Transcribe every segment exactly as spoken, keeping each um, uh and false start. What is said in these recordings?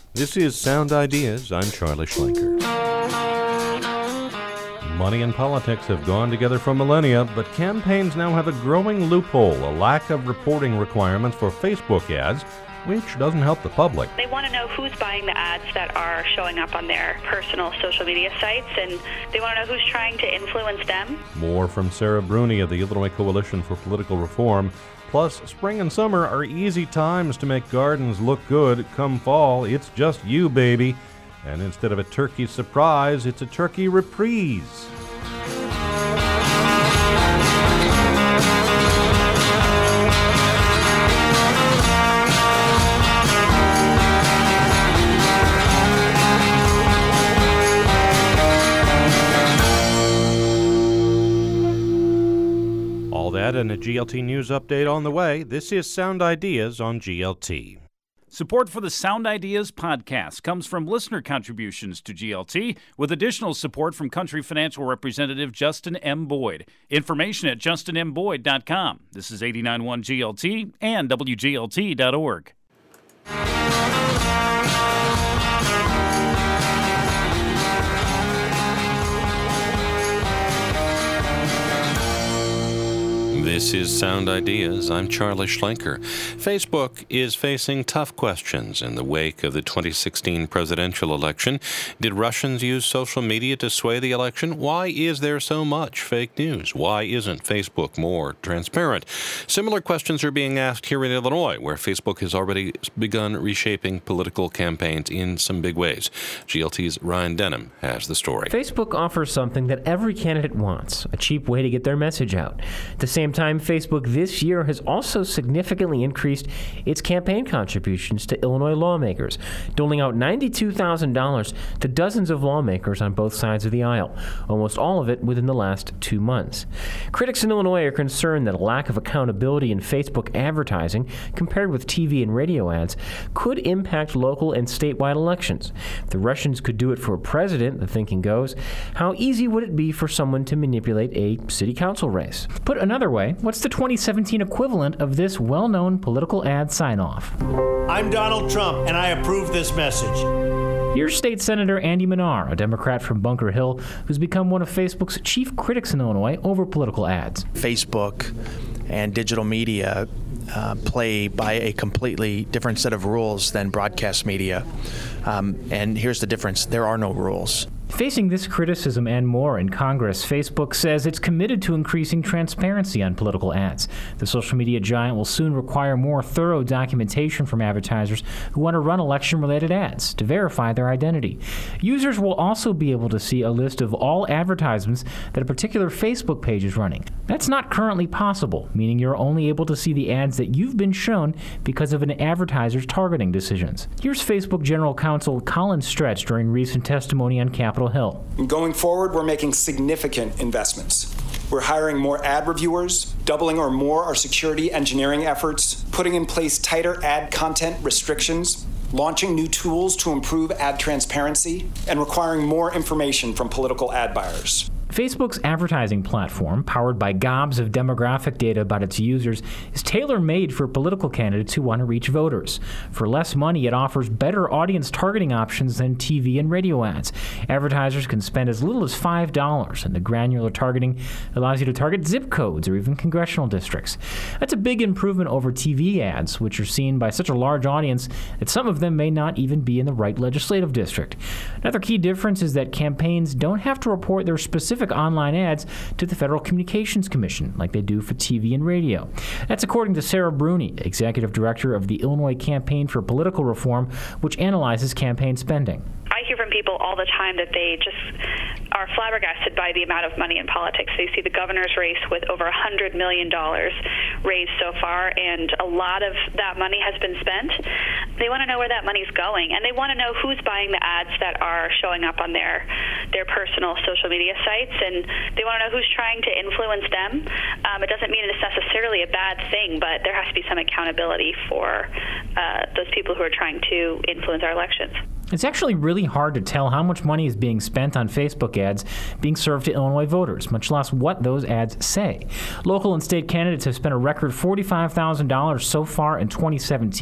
This is Sound Ideas. I'm Charlie Schlenker. Money and politics have gone together for millennia, but campaigns now have a growing loophole, a lack of reporting requirements for Facebook ads, which doesn't help the public. They want to know who's buying the ads that are showing up on their personal social media sites, and they want to know who's trying to influence them. More from Sarah Bruni of the Illinois Coalition for Political Reform. Plus, spring and summer are easy times to make gardens look good. Come fall, it's just you, baby. And instead of a turkey surprise, it's a turkey reprise. All that and a G L T News update on the way. This is Sound Ideas on G L T. Support for the Sound Ideas podcast comes from listener contributions to G L T, with additional support from Country Financial Representative Justin M. Boyd. Information at justin m boyd dot com. This is eighty-nine point one G L T and W G L T dot org. This is Sound Ideas. I'm Charlie Schlenker. Facebook is facing tough questions in the wake of the twenty sixteen presidential election. Did Russians use social media to sway the election? Why is there so much fake news? Why isn't Facebook more transparent? Similar questions are being asked here in Illinois, where Facebook has already begun reshaping political campaigns in some big ways. G L T's Ryan Denham has the story. Facebook offers something that every candidate wants, a cheap way to get their message out. At the same time, Facebook this year has also significantly increased its campaign contributions to Illinois lawmakers, doling out ninety-two thousand dollars to dozens of lawmakers on both sides of the aisle, almost all of it within the last two months. Critics in Illinois are concerned that a lack of accountability in Facebook advertising, compared with T V and radio ads, could impact local and statewide elections. If the Russians could do it for a president, the thinking goes, how easy would it be for someone to manipulate a city council race? Put another way, what's the twenty seventeen equivalent of this well-known political ad sign-off? I'm Donald Trump, and I approve this message. Here's State Senator Andy Manar, a Democrat from Bunker Hill, who's become one of Facebook's chief critics in Illinois over political ads. Facebook and digital media uh, play by a completely different set of rules than broadcast media. Um, and here's the difference. There are no rules. Facing this criticism and more in Congress, Facebook says it's committed to increasing transparency on political ads. The social media giant will soon require more thorough documentation from advertisers who want to run election-related ads to verify their identity. Users will also be able to see a list of all advertisements that a particular Facebook page is running. That's not currently possible, meaning you're only able to see the ads that you've been shown because of an advertiser's targeting decisions. Here's Facebook General Counsel Colin Stretch during recent testimony on Capitol Hill. Going forward, we're making significant investments. We're hiring more ad reviewers, doubling or more our security engineering efforts, putting in place tighter ad content restrictions, launching new tools to improve ad transparency, and requiring more information from political ad buyers. Facebook's advertising platform, powered by gobs of demographic data about its users, is tailor-made for political candidates who want to reach voters. For less money, it offers better audience targeting options than T V and radio ads. Advertisers can spend as little as five dollars, and the granular targeting allows you to target zip codes or even congressional districts. That's a big improvement over T V ads, which are seen by such a large audience that some of them may not even be in the right legislative district. Another key difference is that campaigns don't have to report their specific online ads to the Federal Communications Commission like they do for T V and radio. That's according to Sarah Bruni, Executive Director of the Illinois Campaign for Political Reform, which analyzes campaign spending. I hear from people all the time that they just are flabbergasted by the amount of money in politics. They see the governor's race with over one hundred million dollars raised so far, and a lot of that money has been spent. They want to know where that money's going, and they want to know who's buying the ads that are showing up on their their personal social media sites, and they want to know who's trying to influence them. Um, it doesn't mean it's necessarily a bad thing, but there has to be some accountability for uh, those people who are trying to influence our elections. It's actually really hard to tell how much money is being spent on Facebook ads being served to Illinois voters, much less what those ads say. Local and state candidates have spent a record forty-five thousand dollars so far in twenty seventeen,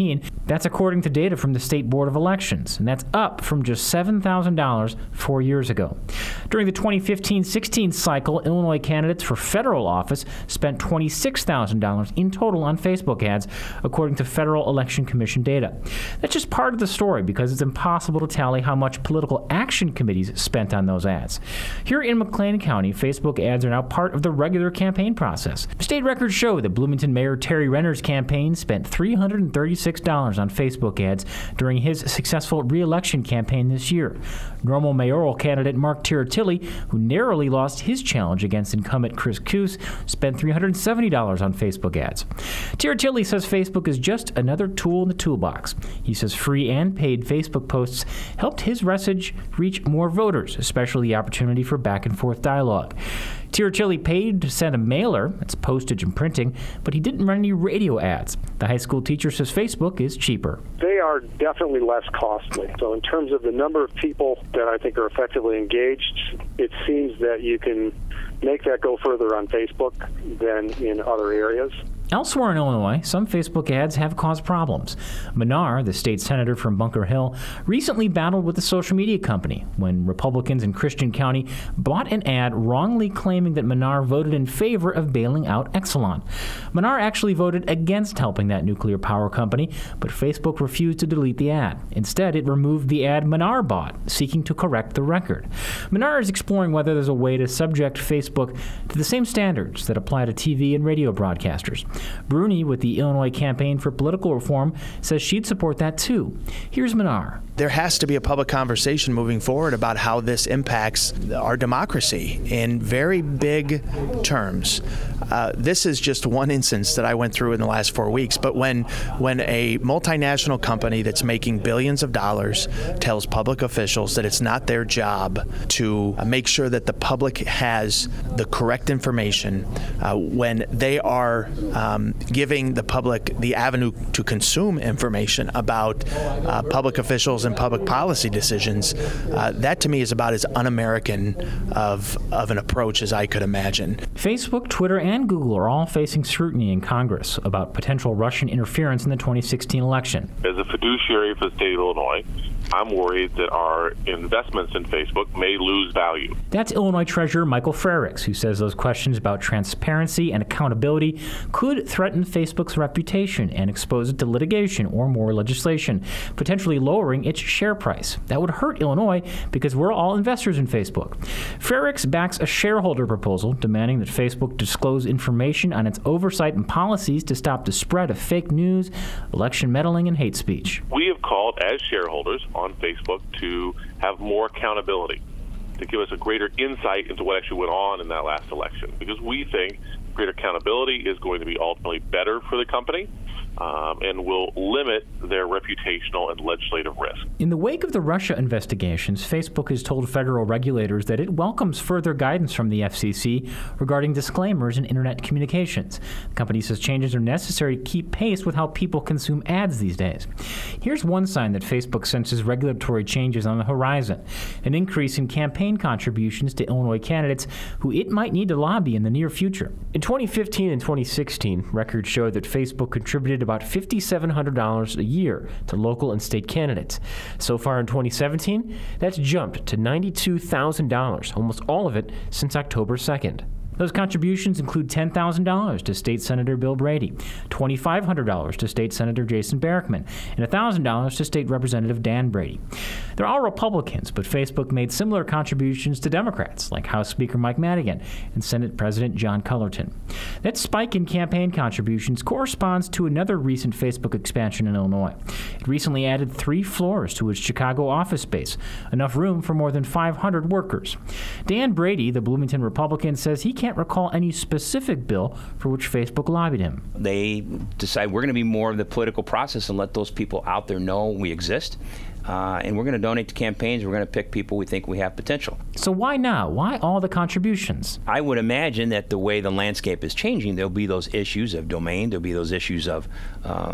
That's according to data from the State Board of Elections, and that's up from just seven thousand dollars four years ago. During the twenty fifteen sixteen cycle, Illinois candidates for federal office spent twenty-six thousand dollars in total on Facebook ads, according to Federal Election Commission data. That's just part of the story because it's impossible to tally how much political action committees spent on those ads. Here in McLean County, Facebook ads are now part of the regular campaign process. State records show that Bloomington Mayor Terry Renner's campaign spent three hundred thirty-six dollars on Facebook ads during his successful re-election campaign this year. Normal mayoral candidate Mark Tiratilli, who narrowly lost his challenge against incumbent Chris Coos, spent three hundred seventy dollars on Facebook ads. Tiratilli says Facebook is just another tool in the toolbox. He says free and paid Facebook posts helped his message reach more voters, especially the opportunity for back-and-forth dialogue. Tiratilli paid to send a mailer, that's postage and printing, but he didn't run any radio ads. The high school teacher says Facebook is cheaper. They are definitely less costly. So in terms of the number of people that I think are effectively engaged, it seems that you can make that go further on Facebook than in other areas. Elsewhere in Illinois, some Facebook ads have caused problems. Manar, the state senator from Bunker Hill, recently battled with a social media company when Republicans in Christian County bought an ad wrongly claiming that Manar voted in favor of bailing out Exelon. Manar actually voted against helping that nuclear power company, but Facebook refused to delete the ad. Instead, it removed the ad Manar bought, seeking to correct the record. Manar is exploring whether there's a way to subject Facebook to the same standards that apply to T V and radio broadcasters. Bruni, with the Illinois Campaign for Political Reform, says she'd support that too. Here's Manar. There has to be a public conversation moving forward about how this impacts our democracy in very big terms. Uh, this is just one instance that I went through in the last four weeks, but when when a multinational company that's making billions of dollars tells public officials that it's not their job to make sure that the public has the correct information, uh, when they are um, giving the public the avenue to consume information about uh, public officials and public policy decisions, uh, that to me is about as un-American of, of an approach as I could imagine. Facebook, Twitter, and Google are all facing scrutiny in Congress about potential Russian interference in the twenty sixteen election. As a fiduciary for the state of Illinois, I'm worried that our investments in Facebook may lose value. That's Illinois Treasurer Michael Frerichs, who says those questions about transparency and accountability could threaten Facebook's reputation and expose it to litigation or more legislation, potentially lowering its share price. That would hurt Illinois because we're all investors in Facebook. Frerichs backs a shareholder proposal demanding that Facebook disclose information on its oversight and policies to stop the spread of fake news, election meddling, and hate speech. We have called as shareholders on Facebook to have more accountability, to give us a greater insight into what actually went on in that last election, because we think greater accountability is going to be ultimately better for the company um, and will limit their reputational and legislative risk. In the wake of the Russia investigations, Facebook has told federal regulators that it welcomes further guidance from the F C C regarding disclaimers in internet communications. The company says changes are necessary to keep pace with how people consume ads these days. Here's one sign that Facebook senses regulatory changes on the horizon: an increase in campaign contributions to Illinois candidates who it might need to lobby in the near future. In twenty fifteen and twenty sixteen, records showed that Facebook contributed about five thousand seven hundred dollars a year to local and state candidates. So far in twenty seventeen, that's jumped to ninety-two thousand dollars, almost all of it since October second. Those contributions include ten thousand dollars to State Senator Bill Brady, two thousand five hundred dollars to State Senator Jason Barackman, and one thousand dollars to State Representative Dan Brady. They're all Republicans, but Facebook made similar contributions to Democrats, like House Speaker Mike Madigan and Senate President John Cullerton. That spike in campaign contributions corresponds to another recent Facebook expansion in Illinois. It recently added three floors to its Chicago office space, enough room for more than five hundred workers. Dan Brady, the Bloomington Republican, says he can't can't recall any specific bill for which Facebook lobbied him. They decide we're going to be more of the political process and let those people out there know we exist. Uh, and we're going to donate to campaigns. We're going to pick people we think we have potential. So why now? Why all the contributions? I would imagine that the way the landscape is changing, there'll be those issues of domain. There'll be those issues of um,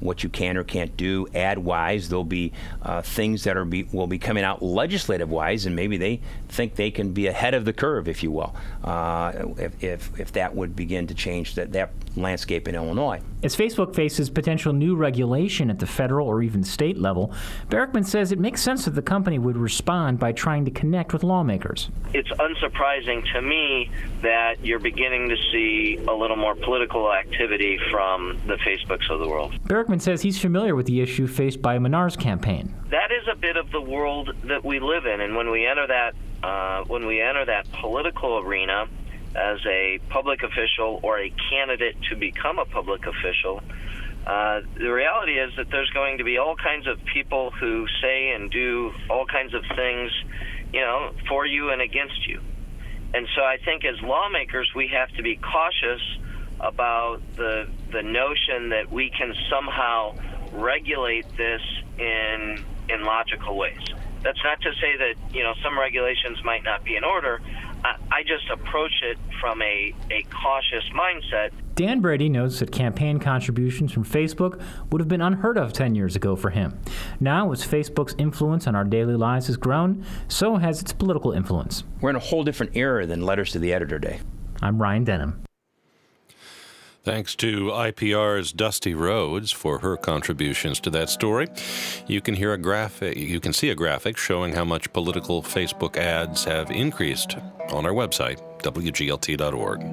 what you can or can't do ad-wise. There'll be uh, things that are be, will be coming out legislative-wise, and maybe they think they can be ahead of the curve, if you will, uh, if, if if that would begin to change that, that landscape in Illinois. As Facebook faces potential new regulation at the federal or even state level, Barackman says it makes sense that the company would respond by trying to connect with lawmakers. It's unsurprising to me that you're beginning to see a little more political activity from the Facebooks of the world. Barackman says he's familiar with the issue faced by Menard's campaign. That is a bit of the world that we live in, and when we enter that, uh, when we enter that political arena as a public official or a candidate to become a public official, uh, the reality is that there's going to be all kinds of people who say and do all kinds of things, you know, for you and against you. And so I think as lawmakers, we have to be cautious about the the notion that we can somehow regulate this in in logical ways. That's not to say that, you know, some regulations might not be in order. I, I just approach it from a, a cautious mindset. Dan Brady notes that campaign contributions from Facebook would have been unheard of ten years ago for him. Now, as Facebook's influence on our daily lives has grown, so has its political influence. We're in a whole different era than letters to the editor day. I'm Ryan Denham. Thanks to I P R's Dusty Rhodes for her contributions to that story. You can hear a graphic, you can see a graphic showing how much political Facebook ads have increased on our website, W G L T dot org.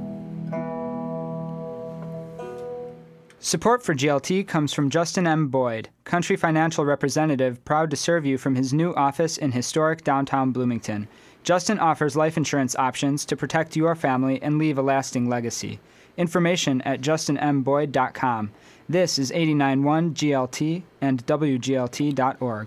Support for G L T comes from Justin M. Boyd, Country Financial Representative, proud to serve you from his new office in historic downtown Bloomington. Justin offers life insurance options to protect your family and leave a lasting legacy. Information at justin m boyd dot com. This is eighty-nine point one G L T and W G L T dot org.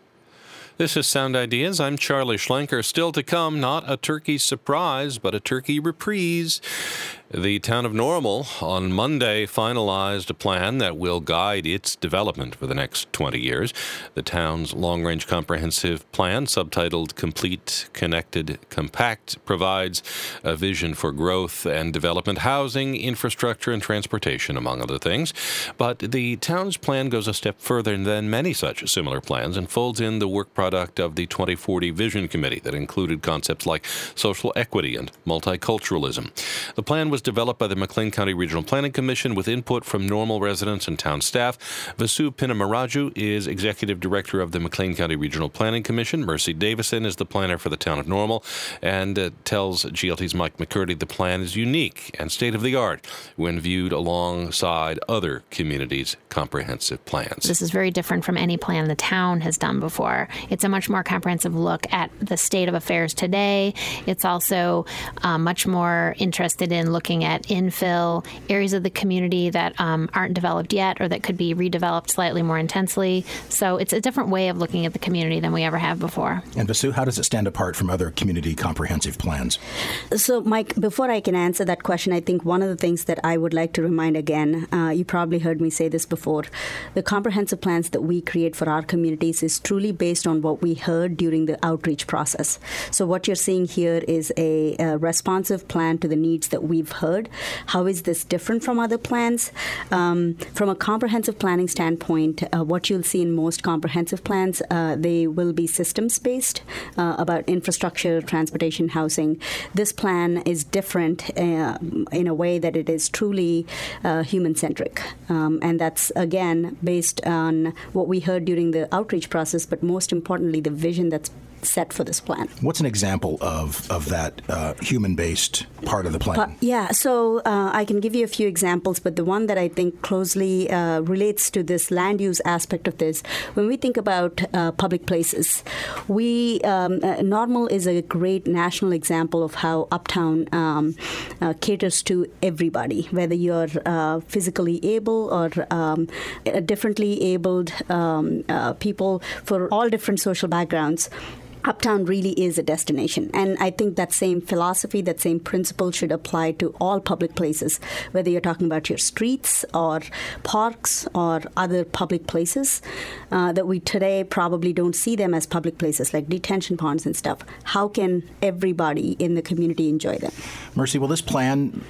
This is Sound Ideas. I'm Charlie Schlenker. Still to come, not a turkey surprise, but a turkey reprise. The town of Normal on Monday finalized a plan that will guide its development for the next twenty years. The town's long-range comprehensive plan, subtitled Complete, Connected, Compact, provides a vision for growth and development, housing, infrastructure, and transportation, among other things. But the town's plan goes a step further than many such similar plans and folds in the work product of the twenty forty Vision Committee that included concepts like social equity and multiculturalism. The plan was developed by the McLean County Regional Planning Commission with input from Normal residents and town staff. Vasu Pinnamaraju is executive director of the McLean County Regional Planning Commission. Mercy Davison is the planner for the town of Normal and uh, tells G L T's Mike McCurdy the plan is unique and state-of-the-art when viewed alongside other communities' comprehensive plans. This is very different from any plan the town has done before. It's a much more comprehensive look at the state of affairs today. It's also uh, much more interested in looking at infill areas of the community that um, aren't developed yet or that could be redeveloped slightly more intensely. So it's a different way of looking at the community than we ever have before. And Vasu, how does it stand apart from other community comprehensive plans? So, Mike, before I can answer that question, I think one of the things that I would like to remind again, uh, you probably heard me say this before, the comprehensive plans that we create for our communities is truly based on what we heard during the outreach process. So what you're seeing here is a, a responsive plan to the needs that we've heard. How is this different from other plans? Um, from a comprehensive planning standpoint, uh, what you'll see in most comprehensive plans, uh, they will be systems-based uh, about infrastructure, transportation, housing. This plan is different uh, in a way that it is truly uh, human-centric. Um, and that's, again, based on what we heard during the outreach process, but most importantly, the vision that's set for this plan. What's an example of, of that uh, human-based part of the plan? Uh, yeah, so uh, I can give you a few examples, but the one that I think closely uh, relates to this land use aspect of this, when we think about uh, public places, we um, uh, Normal is a great national example of how Uptown um, uh, caters to everybody, whether you're uh, physically able or um, differently abled um, uh, people for all different social backgrounds. Uptown really is a destination. And I think that same philosophy, that same principle should apply to all public places, whether you're talking about your streets or parks or other public places uh, that we today probably don't see them as public places, like detention ponds and stuff. How can everybody in the community enjoy them? Mercy, will this plan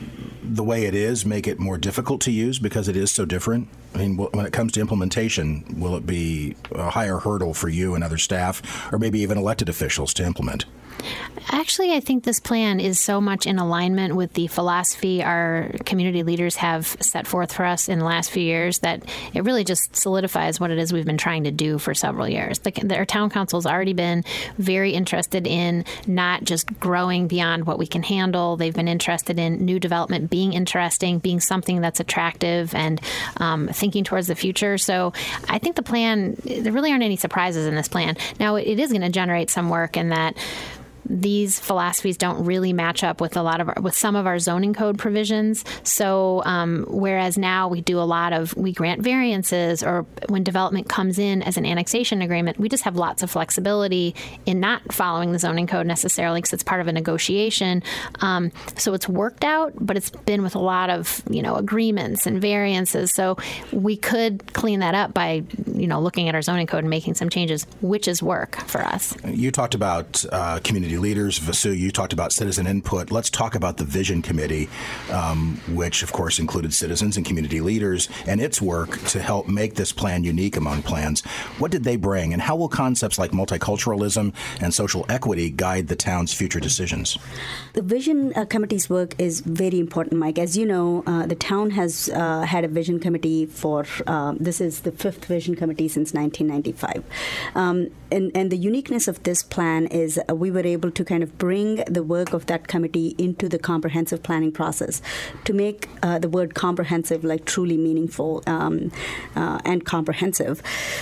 the way it is make it more difficult to use because it is so different? I mean, when it comes to implementation, will it be a higher hurdle for you and other staff, or maybe even elected officials to implement? Actually, I think this plan is so much in alignment with the philosophy our community leaders have set forth for us in the last few years that it really just solidifies what it is we've been trying to do for several years. The, the, our town council has already been very interested in not just growing beyond what we can handle. They've been interested in new development being interesting, being something that's attractive, and um, thinking towards the future. So I think the plan, there really aren't any surprises in this plan. Now, it is going to generate some work in that these philosophies don't really match up with a lot of our, with some of our zoning code provisions. So um, whereas now we do a lot of, we grant variances, or when development comes in as an annexation agreement, we just have lots of flexibility in not following the zoning code necessarily because it's part of a negotiation. Um, so it's worked out, but it's been with a lot of, you know, agreements and variances. So we could clean that up by, you know, looking at our zoning code and making some changes, which is work for us. You talked about uh, community leaders. Vasu, you talked about citizen input. Let's talk about the Vision Committee, um, which, of course, included citizens and community leaders, and its work to help make this plan unique among plans. What did they bring, and how will concepts like multiculturalism and social equity guide the town's future decisions? The Vision uh, Committee's work is very important, Mike. As you know, uh, the town has uh, had a Vision Committee for, uh, this is the fifth Vision Committee since nineteen ninety-five. Um, and, and the uniqueness of this plan is uh, we were able to kind of bring the work of that committee into the comprehensive planning process to make uh, the word comprehensive like truly meaningful um, uh, and comprehensive.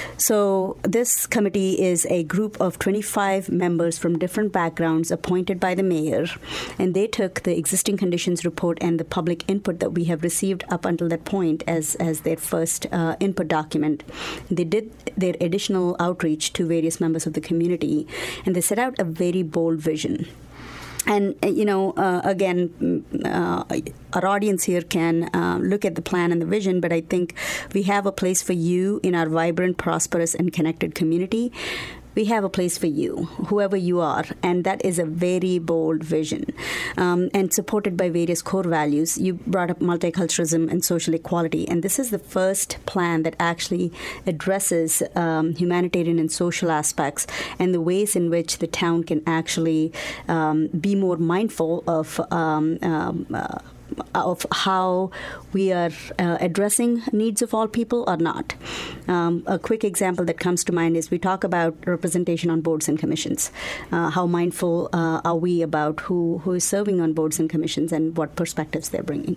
So this committee is a group of twenty-five members from different backgrounds appointed by the mayor, and they took the existing conditions report and the public input that we have received up until that point as, as their first uh, input document. They did their additional outreach to various members of the community, and they set out a very bold vision. And, you know, uh, again, uh, our audience here can uh, look at the plan and the vision, but I think we have a place for you in our vibrant, prosperous, and connected community. We have a place for you, whoever you are, and that is a very bold vision um, and supported by various core values. You brought up multiculturalism and social equality, and this is the first plan that actually addresses um, humanitarian and social aspects and the ways in which the town can actually um, be more mindful of um, um, uh, of how we are uh, addressing needs of all people or not. Um, a quick example that comes to mind is we talk about representation on boards and commissions. Uh, how mindful uh, are we about who, who is serving on boards and commissions and what perspectives they're bringing?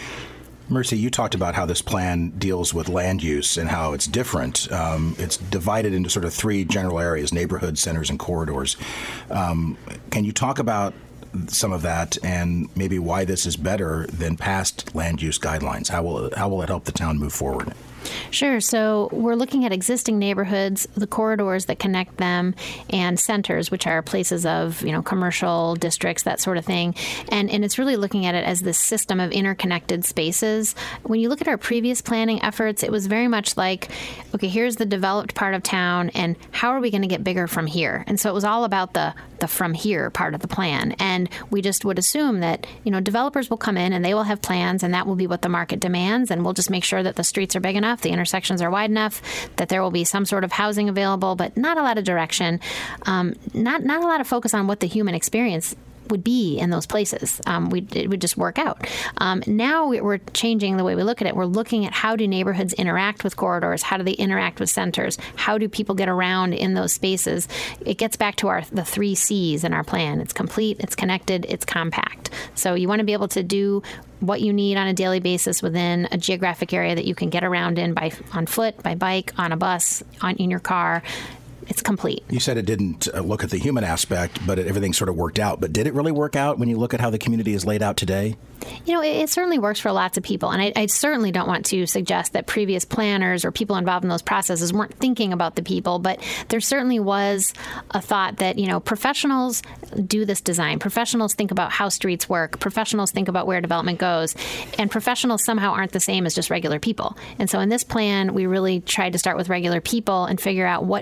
Mercy, you talked about how this plan deals with land use and how it's different. Um, it's divided into sort of three general areas: neighborhoods, centers, and corridors. Um, can you talk about some of that and maybe why this is better than past land use guidelines? How will it, how will it help the town move forward? Sure. So we're looking at existing neighborhoods, the corridors that connect them, and centers, which are places of, you know, commercial districts, that sort of thing. And and it's really looking at it as this system of interconnected spaces. When you look at our previous planning efforts, it was very much like, okay, here's the developed part of town, and how are we going to get bigger from here? And so it was all about the the from here part of the plan. And we just would assume that, you know, developers will come in and they will have plans, and that will be what the market demands, and we'll just make sure that the streets are big enough, the intersections are wide enough, that there will be some sort of housing available, but not a lot of direction, um, not not a lot of focus on what the human experience would be in those places. Um, we it would just work out. Um, now we're changing the way we look at it. We're looking at how do neighborhoods interact with corridors? How do they interact with centers? How do people get around in those spaces? It gets back to our the three C's in our plan. It's complete, it's connected, it's compact. So you want to be able to do what you need on a daily basis within a geographic area that you can get around in by on foot, by bike, on a bus, on in your car. It's complete. You said it didn't uh, look at the human aspect, but it, everything sort of worked out. But did it really work out when you look at how the community is laid out today? You know, it, it certainly works for lots of people. And I, I certainly don't want to suggest that previous planners or people involved in those processes weren't thinking about the people. But there certainly was a thought that, you know, professionals do this design. Professionals think about how streets work. Professionals think about where development goes. And professionals somehow aren't the same as just regular people. And so in this plan, we really tried to start with regular people and figure out what is the experience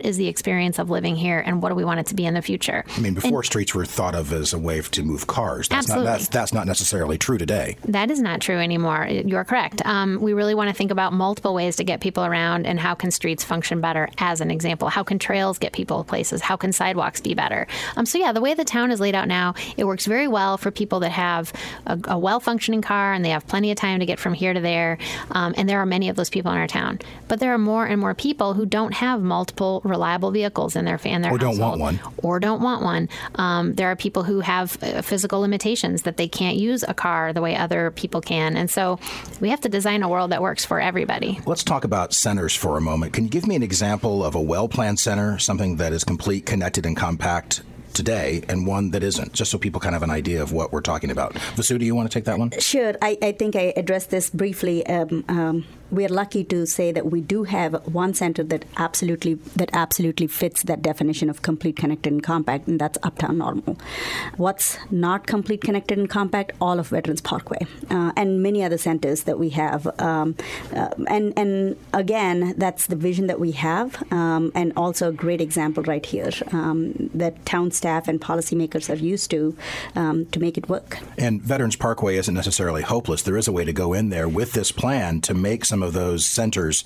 experience of living here, and what do we want it to be in the future. I mean, before and, streets were thought of as a way to move cars. That's absolutely. not that's, that's not necessarily true today. That is not true anymore. You're correct. Um, we really want to think about multiple ways to get people around, and how can streets function better, as an example. How can trails get people places? How can sidewalks be better? Um, so yeah, the way the town is laid out now, it works very well for people that have a, a well-functioning car and they have plenty of time to get from here to there. Um, and there are many of those people in our town. But there are more and more people who don't have multiple reliable vehicles in their in their or household, don't want one, or don't want one. Um, there are people who have uh, physical limitations that they can't use a car the way other people can, and so we have to design a world that works for everybody. Let's talk about centers for a moment. Can you give me an example of a well-planned center, something that is complete, connected, and compact today, and one that isn't, just so people kind of have an idea of what we're talking about? Vasu, do you want to take that one? Sure. I, I think I addressed this briefly. Um, um, we are lucky to say that we do have one center that absolutely that absolutely fits that definition of complete, connected, and compact, and that's Uptown Normal. What's not complete, connected, and compact? All of Veterans Parkway uh, and many other centers that we have. Um, uh, and and again, that's the vision that we have, um, and also a great example right here um, that town staff and policymakers are used to um, to make it work. And Veterans Parkway isn't necessarily hopeless. There is a way to go in there with this plan to make some of those centers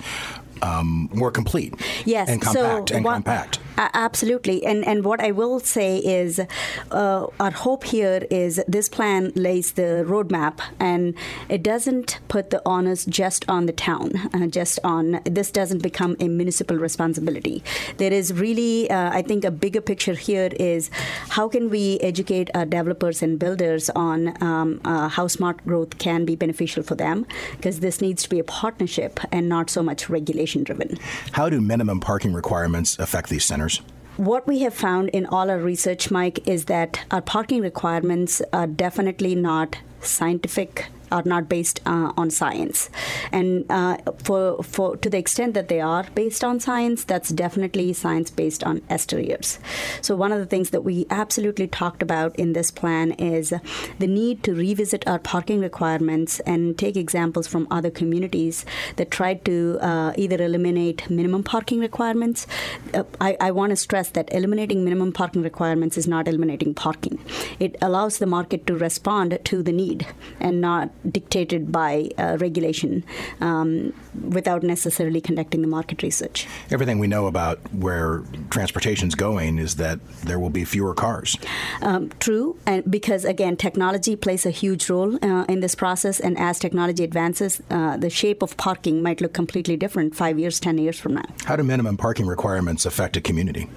um, more complete. Yes, and compact so and what, compact. Uh, absolutely. And and what I will say is uh, our hope here is this plan lays the roadmap, and it doesn't put the onus just on the town, uh, just on, this doesn't become a municipal responsibility. There is really, uh, I think, a bigger picture here is how can we educate our developers and builders on um, uh, how smart growth can be beneficial for them, because this needs to be a partnership and not so much regulation driven. How do minimum parking requirements affect these centers? What we have found in all our research, Mike, is that our parking requirements are definitely not scientific, are not based uh, on science. And uh, for for to the extent that they are based on science, that's definitely science based on exteriors. So one of the things that we absolutely talked about in this plan is the need to revisit our parking requirements and take examples from other communities that tried to uh, either eliminate minimum parking requirements. Uh, I, I want to stress that eliminating minimum parking requirements is not eliminating parking. It allows the market to respond to the need and not dictated by uh, regulation um, without necessarily conducting the market research. Everything we know about where transportation's going is that there will be fewer cars. Um, true, and because, again, technology plays a huge role uh, in this process, and as technology advances, uh, the shape of parking might look completely different five years, ten years from now. How do minimum parking requirements affect a community?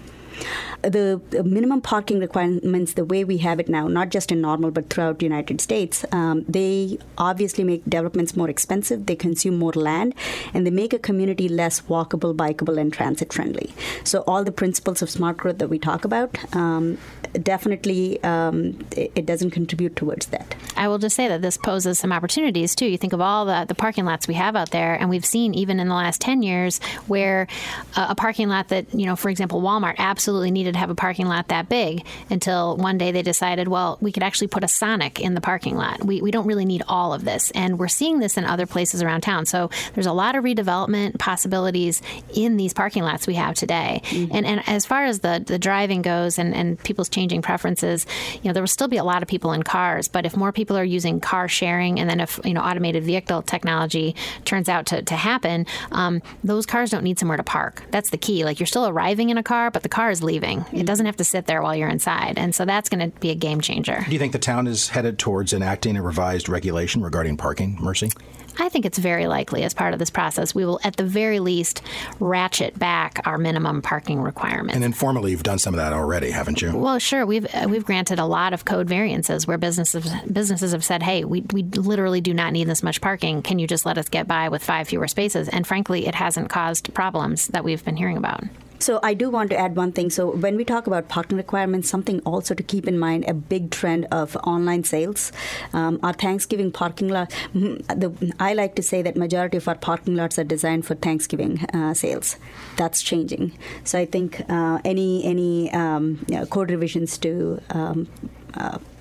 The, the minimum parking requirements, the way we have it now, not just in Normal but throughout the United States, um, they obviously make developments more expensive, they consume more land, and they make a community less walkable, bikeable, and transit-friendly. So all the principles of smart growth that we talk about, um, definitely um, it, it doesn't contribute towards that. I will just say that this poses some opportunities, too. You think of all the, the parking lots we have out there, and we've seen even in the last ten years where uh, a parking lot that, you know, for example, Walmart absolutely needed to have a parking lot that big until one day they decided, well, we could actually put a Sonic in the parking lot. We, we don't really need all of this. And we're seeing this in other places around town. So there's a lot of redevelopment possibilities in these parking lots we have today. Mm-hmm. And and as far as the, the driving goes and, and people's changing preferences, you know, there will still be a lot of people in cars. But if more people are using car sharing, and then if, you know, automated vehicle technology turns out to, to happen, um, those cars don't need somewhere to park. That's the key. Like, you're still arriving in a car, but the car is leaving. It doesn't have to sit there while you're inside. And so that's going to be a game changer. Do you think the town is headed towards enacting a revised regulation regarding parking, Mercy? I think it's very likely as part of this process, we will at the very least ratchet back our minimum parking requirements. And informally, you've done some of that already, haven't you? Well, sure. We've uh, we've granted a lot of code variances where businesses businesses have said, hey, we, we literally do not need this much parking. Can you just let us get by with five fewer spaces? And frankly, it hasn't caused problems that we've been hearing about. So I do want to add one thing. So when we talk about parking requirements, something also to keep in mind, a big trend of online sales. Um, our Thanksgiving parking lot, the, I like to say that majority of our parking lots are designed for Thanksgiving uh, sales. That's changing. So I think uh, any any um, you know, code revisions to um, uh,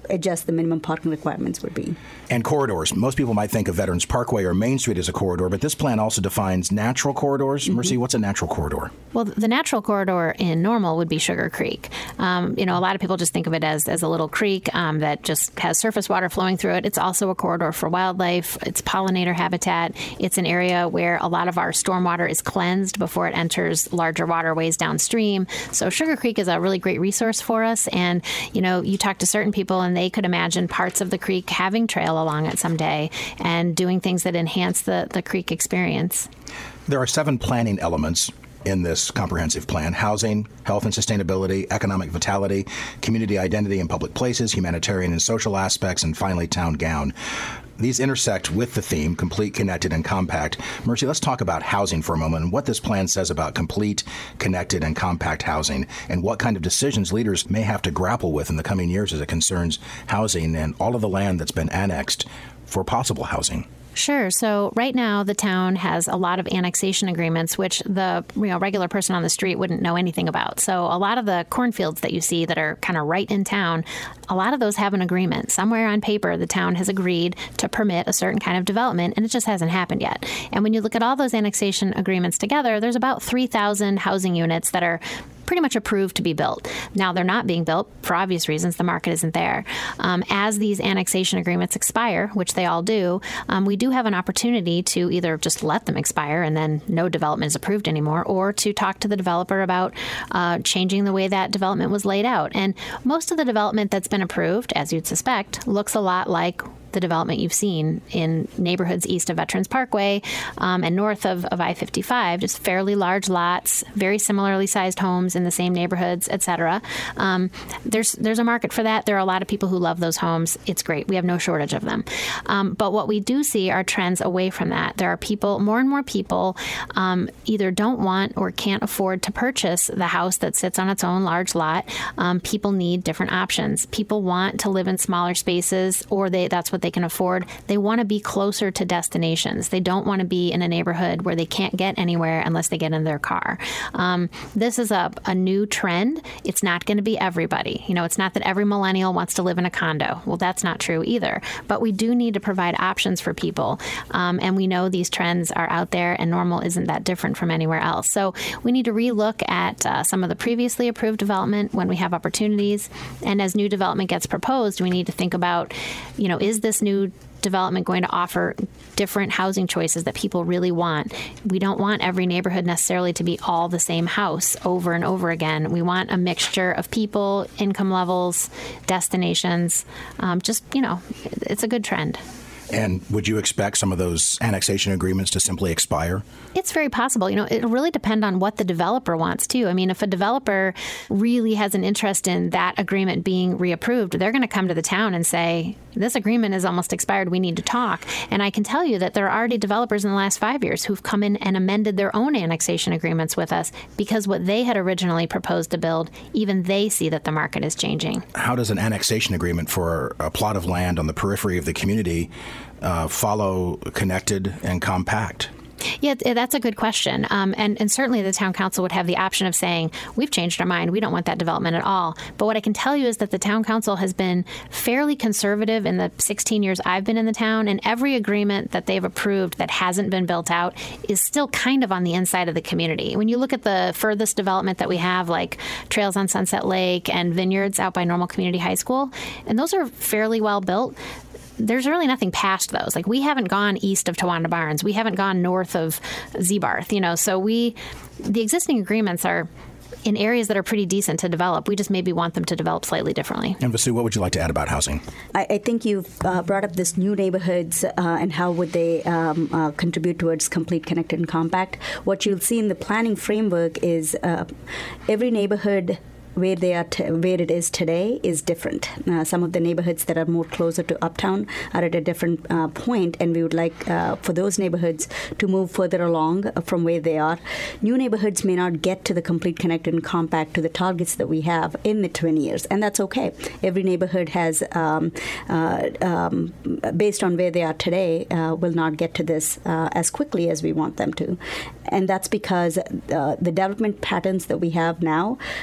adjust the minimum parking requirements would be. And corridors. Most people might think of Veterans Parkway or Main Street as a corridor, but this plan also defines natural corridors. Mm-hmm. Mercy, what's a natural corridor? Well, the natural corridor in Normal would be Sugar Creek. Um, you know, a lot of people just think of it as, as a little creek um, that just has surface water flowing through it. It's also a corridor for wildlife. It's pollinator habitat. It's an area where a lot of our stormwater is cleansed before it enters larger waterways downstream. So Sugar Creek is a really great resource for us. And, you know, you talk to certain people and they could imagine parts of the creek having trail along it someday and doing things that enhance the, the creek experience. There are seven planning elements in this comprehensive plan: housing, health and sustainability, economic vitality, community identity in public places, humanitarian and social aspects, and finally, town gown. These intersect with the theme, complete, connected, and compact. Mercy, let's talk about housing for a moment and what this plan says about complete, connected, and compact housing, and what kind of decisions leaders may have to grapple with in the coming years as it concerns housing and all of the land that's been annexed for possible housing. Sure. So right now, the town has a lot of annexation agreements, which the you know regular person on the street wouldn't know anything about. So a lot of the cornfields that you see that are kind of right in town, a lot of those have an agreement. Somewhere on paper, the town has agreed to permit a certain kind of development, and it just hasn't happened yet. And when you look at all those annexation agreements together, there's about three thousand housing units that are pretty much approved to be built. Now, they're not being built for obvious reasons. The market isn't there. Um, as these annexation agreements expire, which they all do, um, we do have an opportunity to either just let them expire and then no development is approved anymore, or to talk to the developer about uh, changing the way that development was laid out. And most of the development that's been approved, as you'd suspect, looks a lot like the development you've seen in neighborhoods east of Veterans Parkway um, and north of, of I fifty-five, just fairly large lots, very similarly sized homes in the same neighborhoods, et cetera. Um, there's there's a market for that. There are a lot of people who love those homes. It's great. We have no shortage of them. Um, but what we do see are trends away from that. There are people, more and more people, um, either don't want or can't afford to purchase the house that sits on its own large lot. Um, people need different options. People want to live in smaller spaces, or they that's what they can afford. They want to be closer to destinations. They don't want to be in a neighborhood where they can't get anywhere unless they get in their car. Um, this is a, a new trend. It's not going to be everybody. You know, it's not that every millennial wants to live in a condo. Well, that's not true either. But we do need to provide options for people. Um, and we know these trends are out there, and Normal isn't that different from anywhere else. So we need to relook at uh, some of the previously approved development when we have opportunities. And as new development gets proposed, we need to think about, you know, is this new development going to offer different housing choices that people really want? We don't want every neighborhood necessarily to be all the same house over and over again. We want a mixture of people, income levels, destinations. Um, just, you know, it's a good trend. And would you expect some of those annexation agreements to simply expire? It's very possible. You know, it'll really depend on what the developer wants, too. I mean, if a developer really has an interest in that agreement being reapproved, they're going to come to the town and say, this agreement is almost expired. We need to talk. And I can tell you that there are already developers in the last five years who've come in and amended their own annexation agreements with us because what they had originally proposed to build, even they see that the market is changing. How does an annexation agreement for a plot of land on the periphery of the community uh, follow connected and compact? Yeah, that's a good question. Um, and, and certainly the town council would have the option of saying, we've changed our mind. We don't want that development at all. But what I can tell you is that the town council has been fairly conservative in the sixteen years I've been in the town. And every agreement that they've approved that hasn't been built out is still kind of on the inside of the community. When you look at the furthest development that we have, like Trails on Sunset Lake and Vineyards out by Normal Community High School, and those are fairly well built, there's really nothing past those. Like, we haven't gone east of Towanda Barnes. We haven't gone north of Zebarth, you know, so we, the existing agreements are in areas that are pretty decent to develop. We just maybe want them to develop slightly differently. And Vasu, what would you like to add about housing? I, I think you've uh, brought up this new neighborhoods uh, and how would they um, uh, contribute towards complete, connected, and compact. What you'll see in the planning framework is uh, every neighborhood where they are, t- where it is today is different. Uh, some of the neighborhoods that are more closer to uptown are at a different uh, point, and we would like uh, for those neighborhoods to move further along from where they are. New neighborhoods may not get to the complete, connected, and compact to the targets that we have in the twenty years, and that's okay. Every neighborhood has, um, uh, um, based on where they are today, uh, will not get to this uh, as quickly as we want them to, and that's because uh, the development patterns that we have now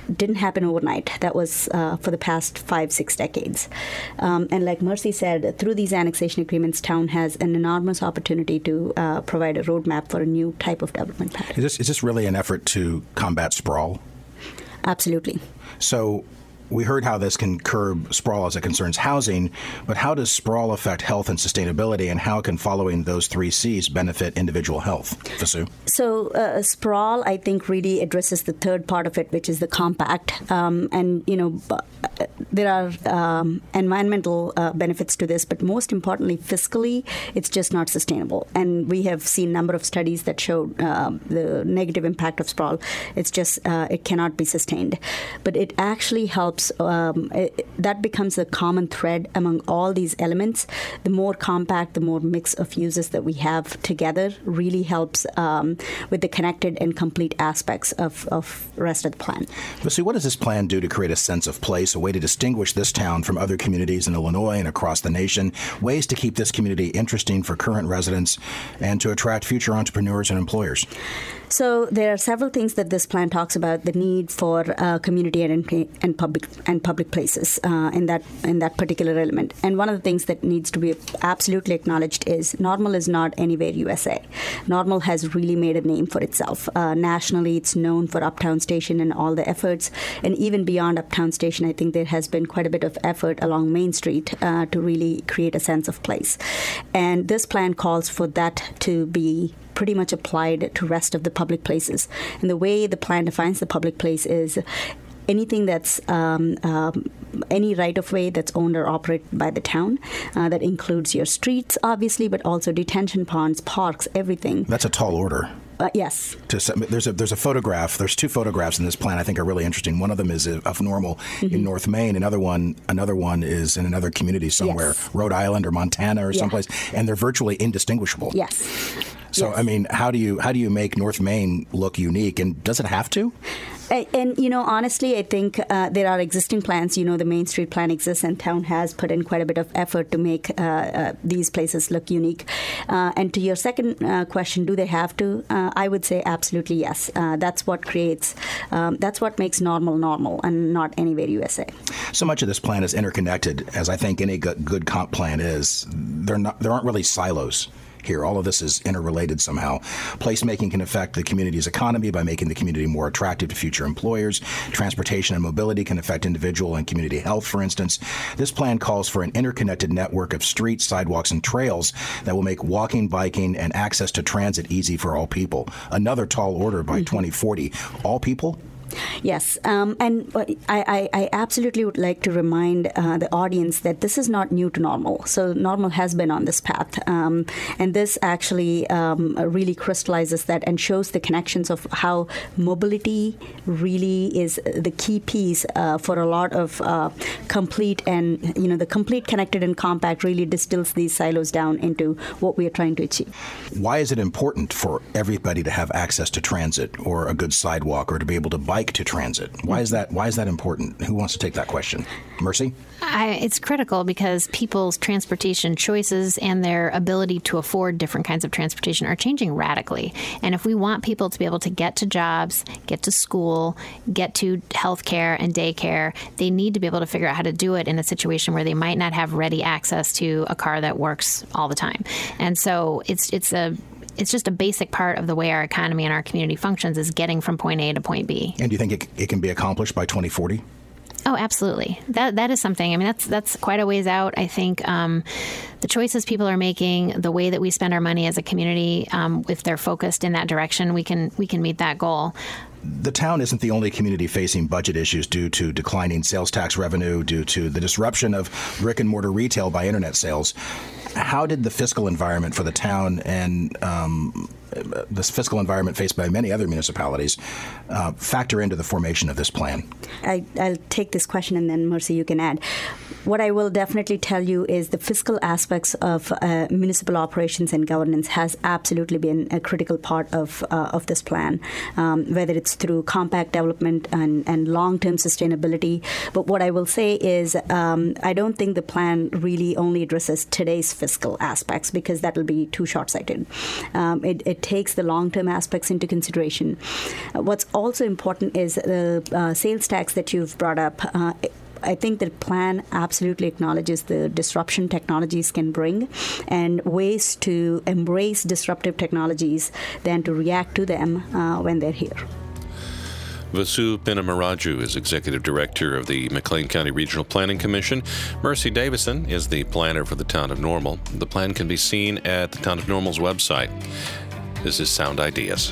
didn't happen overnight. That was uh, for the past five, six decades. Um, and like Mercy said, through these annexation agreements, town has an enormous opportunity to uh, provide a roadmap for a new type of development pattern. Is this, is this really an effort to combat sprawl? Absolutely. So we heard how this can curb sprawl as it concerns housing, but how does sprawl affect health and sustainability, and how can following those three C's benefit individual health? Vasu? So uh, sprawl, I think, really addresses the third part of it, which is the compact. Um, and, you know, there are um, environmental uh, benefits to this, but most importantly, fiscally, it's just not sustainable. And we have seen a number of studies that show uh, the negative impact of sprawl. It's just, uh, it cannot be sustained. But it actually helps. Um, it, that becomes a common thread among all these elements. The more compact, the more mix of uses that we have together really helps um, with the connected and complete aspects of, of rest of the plan. Vasu, what does this plan do to create a sense of place, a way to distinguish this town from other communities in Illinois and across the nation, ways to keep this community interesting for current residents and to attract future entrepreneurs and employers? So there are several things that this plan talks about: the need for uh, community and, and public and public places uh, in that in that particular element. And one of the things that needs to be absolutely acknowledged is Normal is not anywhere U S A. Normal has really made a name for itself. Uh, nationally, it's known for Uptown Station and all the efforts. And even beyond Uptown Station, I think there has been quite a bit of effort along Main Street uh, to really create a sense of place. And this plan calls for that to be pretty much applied to rest of the public places. And the way the plan defines the public place is anything that's um, um, any right-of-way that's owned or operated by the town. Uh, that includes your streets, obviously, but also detention ponds, parks, everything. That's a tall order. Uh, yes. To, there's a there's a photograph. There's two photographs in this plan I think are really interesting. One of them is of Normal mm-hmm. in North Maine. Another one another one is in another community somewhere, yes. Rhode Island or Montana or yeah. someplace, and they're virtually indistinguishable. Yes. So yes. I mean, how do you how do you make North Maine look unique, and does it have to? And, and you know, honestly, I think uh, there are existing plans. You know, the Main Street plan exists, and town has put in quite a bit of effort to make uh, uh, these places look unique. Uh, and to your second uh, question, do they have to? Uh, I would say absolutely yes. Uh, that's what creates, um, that's what makes Normal normal, and not anywhere U S A. So much of this plan is interconnected, as I think any good, good comp plan is. They're not. There aren't really silos here. All of this is interrelated somehow. Placemaking can affect the community's economy by making the community more attractive to future employers. Transportation and mobility can affect individual and community health, for instance. This plan calls for an interconnected network of streets, sidewalks, and trails that will make walking, biking, and access to transit easy for all people. Another tall order by mm-hmm. twenty forty. All people? Yes, um, and I, I, I absolutely would like to remind uh, the audience that this is not new to Normal. So Normal has been on this path, um, and this actually um, really crystallizes that and shows the connections of how mobility really is the key piece uh, for a lot of uh, complete and, you know, the complete, connected, and compact really distills these silos down into what we are trying to achieve. Why is it important for everybody to have access to transit or a good sidewalk or to be able to bike to transit? Why is that? Why is that important? Who wants to take that question? Mercy? I, it's critical because people's transportation choices and their ability to afford different kinds of transportation are changing radically. And if we want people to be able to get to jobs, get to school, get to healthcare and daycare, they need to be able to figure out how to do it in a situation where they might not have ready access to a car that works all the time. And so it's it's a It's just a basic part of the way our economy and our community functions is getting from point A to point B. And do you think it, it can be accomplished by twenty forty? Oh, absolutely. That that is something. I mean, that's that's quite a ways out. I think um, the choices people are making, the way that we spend our money as a community, um, if they're focused in that direction, we can we can meet that goal. The town isn't the only community facing budget issues due to declining sales tax revenue, due to the disruption of brick and mortar retail by internet sales. How did the fiscal environment for the town and um, this fiscal environment faced by many other municipalities uh, factor into the formation of this plan? I, I'll take this question, and then, Mercy, you can add. What I will definitely tell you is the fiscal aspects of uh, municipal operations and governance has absolutely been a critical part of uh, of this plan, um, whether it's through compact development and, and long-term sustainability. But what I will say is um, I don't think the plan really only addresses today's fiscal aspects, because that will be too short-sighted. Um, it, it takes the long-term aspects into consideration. Uh, what's also important is the uh, sales tax that you've brought up. Uh, I think the plan absolutely acknowledges the disruption technologies can bring and ways to embrace disruptive technologies than to react to them uh, when they're here. Vasu Pinnamaraju is Executive Director of the McLean County Regional Planning Commission. Mercy Davison is the planner for the Town of Normal. The plan can be seen at the Town of Normal's website. This is Sound Ideas.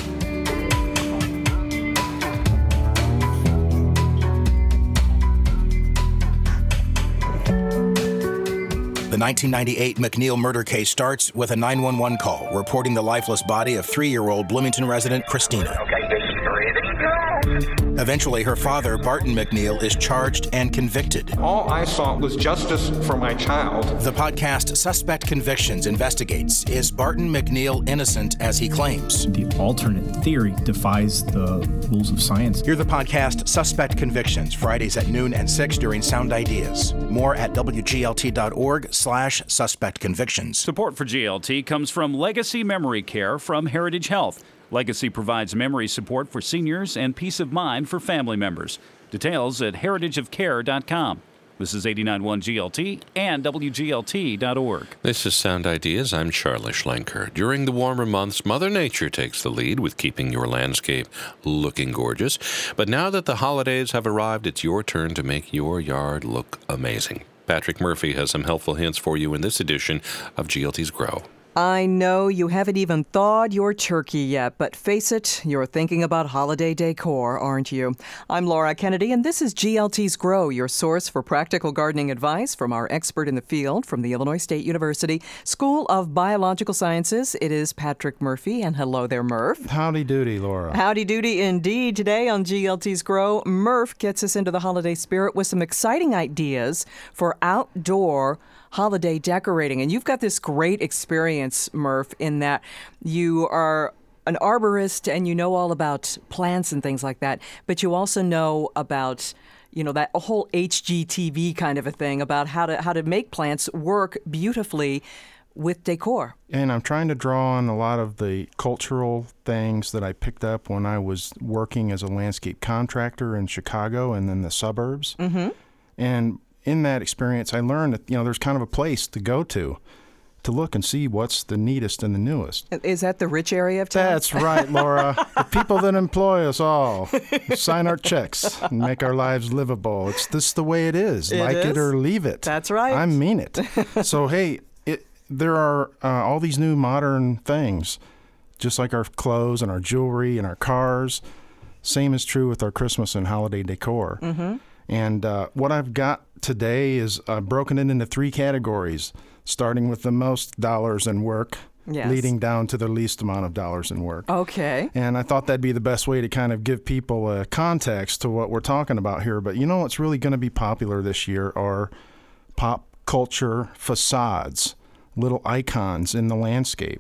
The nineteen ninety-eight McNeil murder case starts with a nine one one call reporting the lifeless body of three-year-old Bloomington resident Christina. Okay, this is breathing. Go. Eventually, her father, Barton McNeil, is charged and convicted. All I sought was justice for my child. The podcast Suspect Convictions investigates, is Barton McNeil innocent as he claims? The alternate theory defies the rules of science. Hear the podcast Suspect Convictions, Fridays at noon and six during Sound Ideas. More at W G L T dot org slash suspect convictions. Support for G L T comes from Legacy Memory Care from Heritage Health. Legacy provides memory support for seniors and peace of mind for family members. Details at heritage of care dot com. This is eighty-nine point one G L T and W G L T dot org. This is Sound Ideas. I'm Charlie Schlenker. During the warmer months, Mother Nature takes the lead with keeping your landscape looking gorgeous. But now that the holidays have arrived, it's your turn to make your yard look amazing. Patrick Murphy has some helpful hints for you in this edition of G L T's Grow. I know you haven't even thawed your turkey yet, but face it, you're thinking about holiday decor, aren't you? I'm Laura Kennedy, and this is G L T's Grow, your source for practical gardening advice from our expert in the field from the Illinois State University School of Biological Sciences. It is Patrick Murphy, and hello there, Murph. Howdy doody, Laura. Howdy doody indeed. Today on G L T's Grow, Murph gets us into the holiday spirit with some exciting ideas for outdoor holiday decorating. And you've got this great experience, Murph, in that you are an arborist and you know all about plants and things like that, but you also know about, you know, that whole H G T V kind of a thing about how to how to make plants work beautifully with decor. And I'm trying to draw on a lot of the cultural things that I picked up when I was working as a landscape contractor in Chicago and then the suburbs. Mm-hmm. And in that experience, I learned that, you know, there's kind of a place to go to, to look and see what's the neatest and the newest. Is that the rich area of town? That's right, Laura. The people that employ us all sign our checks and make our lives livable. It's this the way it is. It like is. it or leave it. That's right. I mean it. So, hey, it, there are uh, all these new modern things, just like our clothes and our jewelry and our cars. Same is true with our Christmas and holiday decor. Mm-hmm. And uh, what I've got today is uh, broken it into three categories, starting with the most dollars in work, yes, leading down to the least amount of dollars in work. Okay. And I thought that'd be the best way to kind of give people a context to what we're talking about here. But you know what's really going to be popular this year are pop culture facades, little icons in the landscape.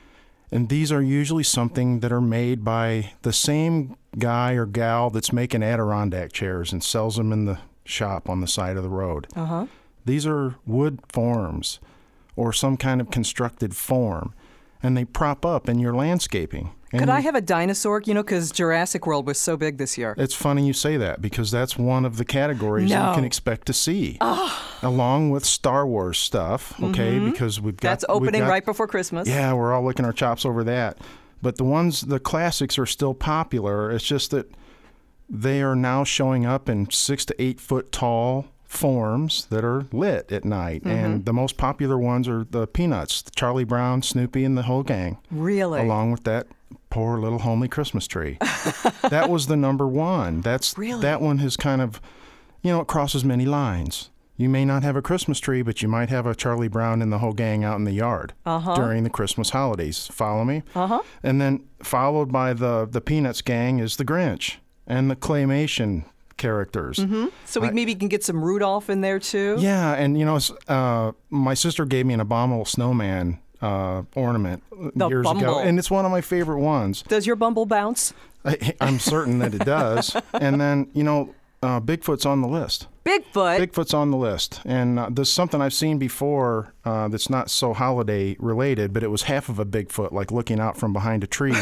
And these are usually something that are made by the same guy or gal that's making Adirondack chairs and sells them in the shop on the side of the road. Uh-huh. These are wood forms or some kind of constructed form, and they prop up in your landscaping. And Could I have a dinosaur? You know, because Jurassic World was so big this year. It's funny you say that, because that's one of the categories No. you can expect to see, Oh. along with Star Wars stuff, okay, Mhm. because we've got... That's we've opening got- right before Christmas. Yeah, we're all licking our chops over that. But the ones, the classics are still popular. It's just that they are now showing up in six to eight foot tall forms that are lit at night. Mhm. And the most popular ones are the Peanuts, Charlie Brown, Snoopy, and the whole gang. Really? Along with that poor little homely Christmas tree. That was the number one. That's Really? That one has kind of, you know, it crosses many lines. You may not have a Christmas tree, but you might have a Charlie Brown and the whole gang out in the yard Uh-huh. during the Christmas holidays. Follow me? Uh-huh. And then followed by the, the Peanuts gang is the Grinch and the claymation characters. Mm-hmm. So we I- maybe can get some Rudolph in there too. Yeah, and you know, it's, uh, my sister gave me an abominable snowman uh, ornament The years Bumble. ago, and it's one of my favorite ones. Does your Bumble bounce? I, I'm certain that it does. And then, you know, uh, Bigfoot's on the list. Bigfoot? Bigfoot's on the list. And uh, there's something I've seen before uh, that's not so holiday related, but it was half of a Bigfoot, like looking out from behind a tree.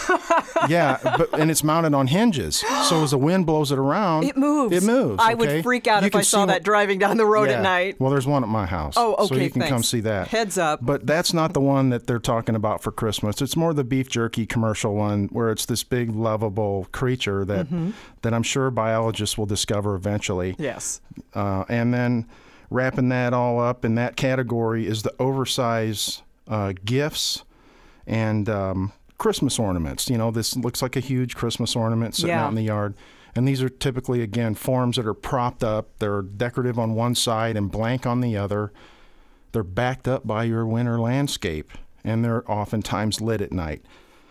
Yeah, but and it's mounted on hinges. So as the wind blows it around, It moves. It moves. I okay? would freak out You if I can saw see that what- driving down the road Yeah. at night. Well, there's one at my house. Oh, okay, So you can come thanks. see that. Heads up. But that's not the one that they're talking about for Christmas. It's more the beef jerky commercial one where it's this big, lovable creature that Mhm. that I'm sure biologists will discover eventually. Yes. Uh, and then wrapping that all up in that category is the oversized uh, gifts and um, Christmas ornaments. You know, this looks like a huge Christmas ornament sitting Yeah. out in the yard. And these are typically, again, forms that are propped up. They're decorative on one side and blank on the other. They're backed up by your winter landscape, and they're oftentimes lit at night.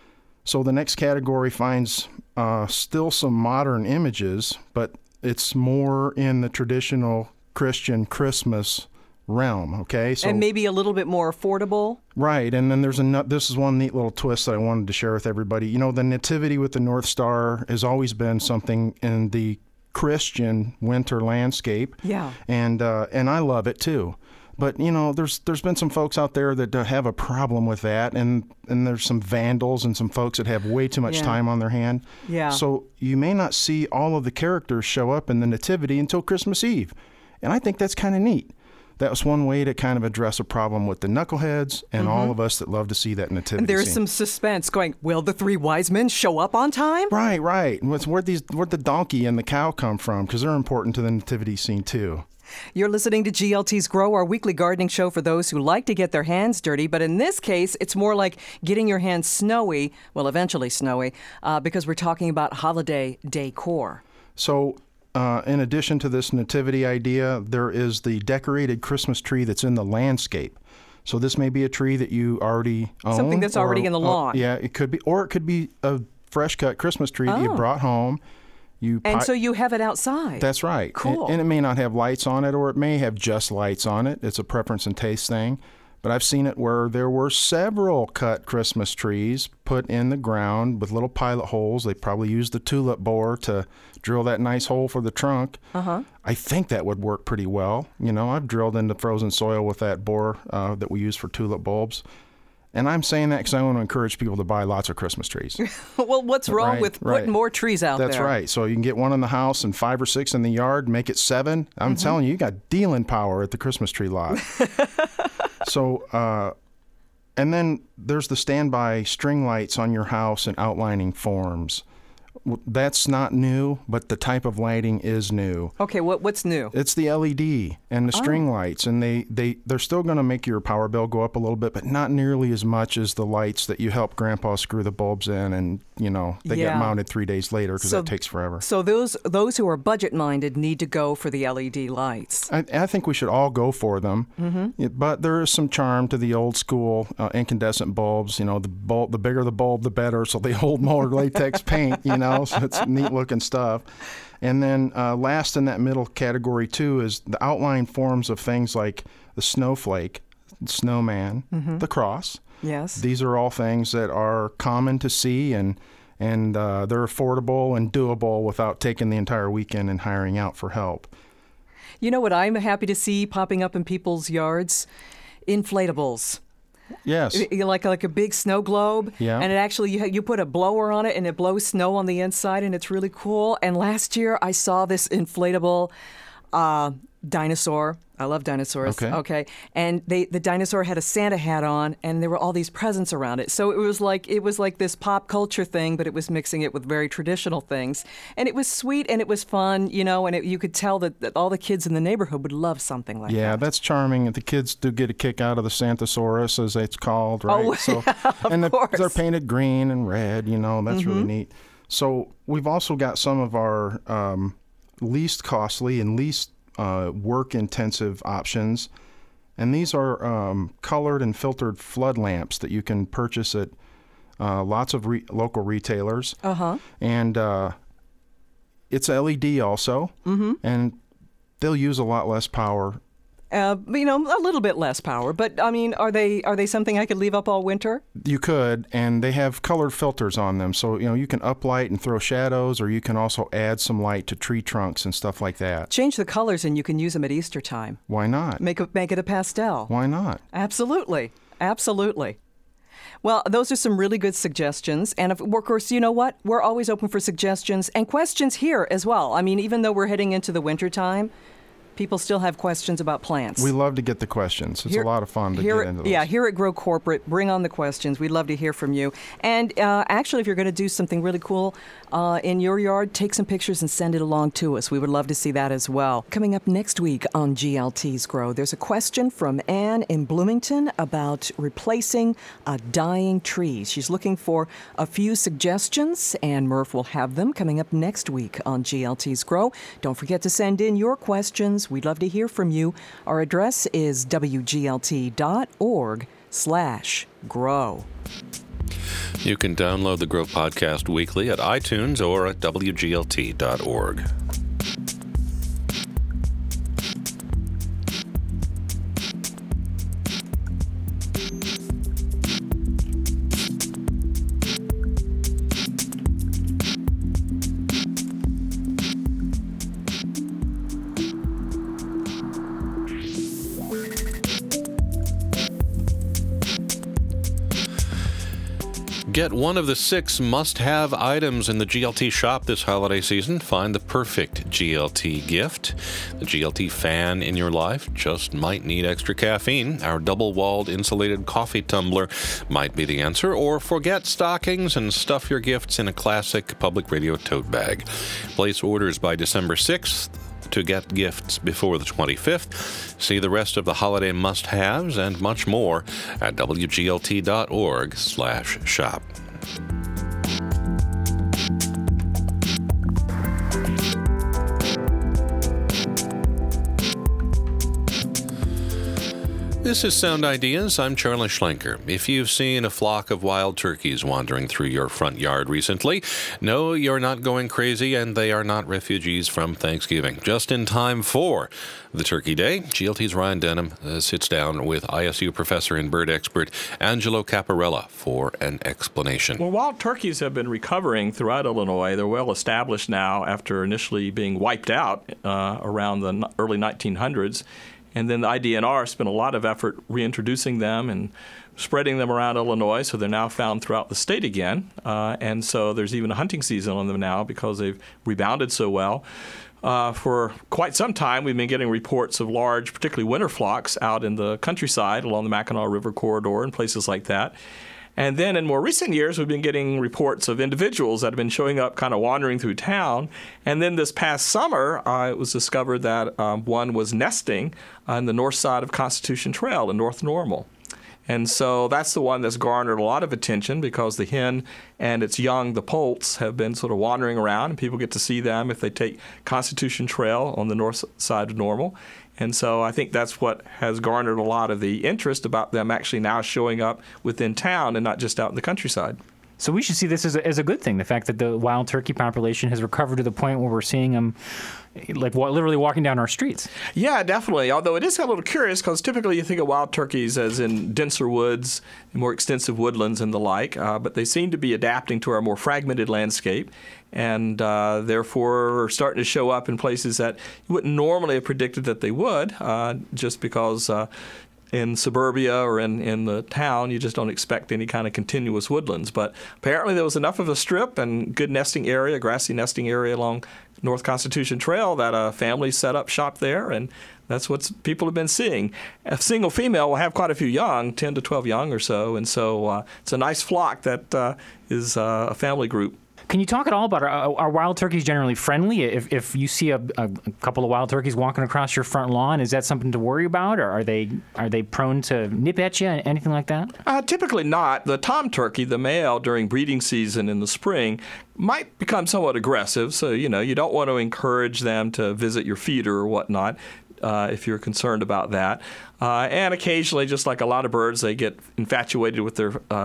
So the next category finds uh, still some modern images, but it's more in the traditional Christian Christmas realm, okay? So and maybe a little bit more affordable. Right, and then there's a nut- this is one neat little twist that I wanted to share with everybody. You know, the nativity with the North Star has always been something in the Christian winter landscape. Yeah. And uh, and I love it too. But you know, there's there's been some folks out there that uh, have a problem with that, and and there's some vandals and some folks that have way too much Yeah. time on their hand. Yeah. So you may not see all of the characters show up in the nativity until Christmas Eve, and I think that's kind of neat. That was one way to kind of address a problem with the knuckleheads and all Mhm. of us that love to see that nativity And there's scene. some suspense going, will the three wise men show up on time? Right, right. What's- Where'd, these, where'd the donkey and the cow come from? Because they're important to the nativity scene, too. You're listening to G L T's Grow, our weekly gardening show for those who like to get their hands dirty. But in this case, it's more like getting your hands snowy, well, eventually snowy, uh, because we're talking about holiday decor. So, uh, in addition to this nativity idea, there is the decorated Christmas tree that's in the landscape. So this may be a tree that you already own. Something that's or- already in the uh, lawn. yeah, it could be. Or it could be a fresh cut Christmas tree that you Oh. brought home. You And pi- so you have it outside. That's right. Cool. And, and it may not have lights on it, or it may have just lights on it. It's a preference and taste thing. But I've seen it where there were several cut Christmas trees put in the ground with little pilot holes. They probably used the tulip bore to drill that nice hole for the trunk. Uh-huh. I think that would work pretty well. You know, I've drilled into frozen soil with that bore uh, that we use for tulip bulbs. And I'm saying that because I want to encourage people to buy lots of Christmas trees. Well, what's wrong Right, with right. putting more trees out That's there? right. So you can get one in the house and five or six in the yard, make it seven. I'm Mhm. telling you, you got dealing power at the Christmas tree lot. so, uh, and then there's the standby string lights on your house and outlining forms. W- That's not new, but the type of lighting is new. Okay, what what's new? It's the L E D and the Oh. string lights, and they, they, they're still going to make your power bill go up a little bit, but not nearly as much as the lights that you help Grandpa screw the bulbs in, and, you know, they Yeah. get mounted three days later because So- that takes forever. So those those who are budget minded need to go for the L E D lights. I, I think we should all go for them, Mhm. Yeah, but there is some charm to the old school uh, incandescent bulbs. You know, the bulb, the bigger the bulb, the better. So they hold more latex paint. You know, so it's neat looking stuff. And then uh, last in that middle category too is the outline forms of things like the snowflake, snowman, Mhm. the cross. Yes. These are all things that are common to see, and and uh, they're affordable and doable without taking the entire weekend and hiring out for help. You know what I'm happy to see popping up in people's yards? Inflatables. Yes. Y- y- Like like a big snow globe. Yeah. And it actually you ha- you put a blower on it and it blows snow on the inside and it's really cool. And last year I saw this inflatable uh, dinosaur. I love dinosaurs. Okay. Okay. And they the dinosaur had a Santa hat on and there were all these presents around it. So it was like it was like this pop culture thing, but it was mixing it with very traditional things. And it was sweet and it was fun, you know, and it, you could tell that, that all the kids in the neighborhood would love something like Yeah, that. that's charming. The kids do get a kick out of the Santasaurus, as it's called, right? Oh, so, yeah, of and the, course. they're painted green and red. You know, that's really Mhm. neat. So we've also got some of our um, least costly and least uh, work-intensive options, and these are um, colored and filtered flood lamps that you can purchase at uh, lots of re- local retailers. Uh-huh. And uh, it's L E D also, Mhm. and they'll use a lot less power. Uh, you know, a little bit less power, but I mean, are they are they something I could leave up all winter? You could, and they have colored filters on them, so you know you can uplight and throw shadows, or you can also add some light to tree trunks and stuff like that. Change the colors, and you can use them at Easter time. Why not? Make it make it a pastel. Why not? Absolutely, absolutely. Well, those are some really good suggestions. And of course, you know what? We're always open for suggestions and questions here as well. I mean, even though we're heading into the winter time, people still have questions about plants. We love to get the questions. It's Here- a lot of fun to here, get into those. Yeah, here at Grow Corporate, bring on the questions. We'd love to hear from you. And uh, actually, if you're going to do something really cool uh, in your yard, take some pictures and send it along to us. We would love to see that as well. Coming up next week on G L T's Grow, there's a question from Ann in Bloomington about replacing uh, dying trees. She's looking for a few suggestions, and Murph will have them coming up next week on G L T's Grow. Don't forget to send in your questions. We'd love to hear from you. Our address is W G L T dot org slash grow. You can download the Grow Podcast weekly at iTunes or at W G L T dot org. Get one of the six must-have items in the G L T shop this holiday season. Find the perfect G L T gift. The G L T fan in your life just might need extra caffeine. Our double-walled insulated coffee tumbler might be the answer. Or forget stockings and stuff your gifts in a classic public radio tote bag. Place orders by December sixth. To get gifts before the twenty-fifth. See the rest of the holiday must-haves and much more at W G L T dot org slash shop. This is Sound Ideas. I'm Charlie Schlenker. If you've seen a flock of wild turkeys wandering through your front yard recently, no, you're not going crazy, and they are not refugees from Thanksgiving. Just in time for the Turkey Day, G L T's Ryan Denham uh, sits down with I S U professor and bird expert Angelo Caparella for an explanation. Well, wild turkeys have been recovering throughout Illinois. They're well established now after initially being wiped out uh, around the early nineteen hundreds. And then the I D N R spent a lot of effort reintroducing them and spreading them around Illinois, so they're now found throughout the state again. Uh, and so there's even a hunting season on them now because they've rebounded so well. Uh, for quite some time, we've been getting reports of large, particularly winter flocks out in the countryside along the Mackinac River corridor and places like that. And then in more recent years, we've been getting reports of individuals that have been showing up kind of wandering through town. And then this past summer, uh, it was discovered that um, one was nesting on the north side of Constitution Trail in North Normal. And so that's the one that's garnered a lot of attention because the hen and its young, the poults, have been sort of wandering around, and people get to see them if they take Constitution Trail on the north side of Normal. And so I think that's what has garnered a lot of the interest about them actually now showing up within town and not just out in the countryside. So we should see this as a, as a good thing, the fact that the wild turkey population has recovered to the point where we're seeing them like wa- literally walking down our streets. Yeah, definitely. Although it is a little curious because typically you think of wild turkeys as in denser woods, more extensive woodlands and the like, uh, but they seem to be adapting to our more fragmented landscape and uh, therefore are starting to show up in places that you wouldn't normally have predicted that they would uh, just because uh, in suburbia or in, in the town, you just don't expect any kind of continuous woodlands. But apparently there was enough of a strip and good nesting area, grassy nesting area along North Constitution Trail that a family set up shop there, and that's what people have been seeing. A single female will have quite a few young, ten to twelve young or so, and so uh, it's a nice flock that uh, is uh, a family group. Can you talk at all about, are, are wild turkeys generally friendly? If if you see a, a couple of wild turkeys walking across your front lawn, is that something to worry about, or are they are they prone to nip at you, anything like that? Uh, typically not. The tom turkey, the male, during breeding season in the spring, might become somewhat aggressive. So, you know, you don't want to encourage them to visit your feeder or whatnot. Uh, if you're concerned about that. Uh, and occasionally, just like a lot of birds, they get infatuated with their uh,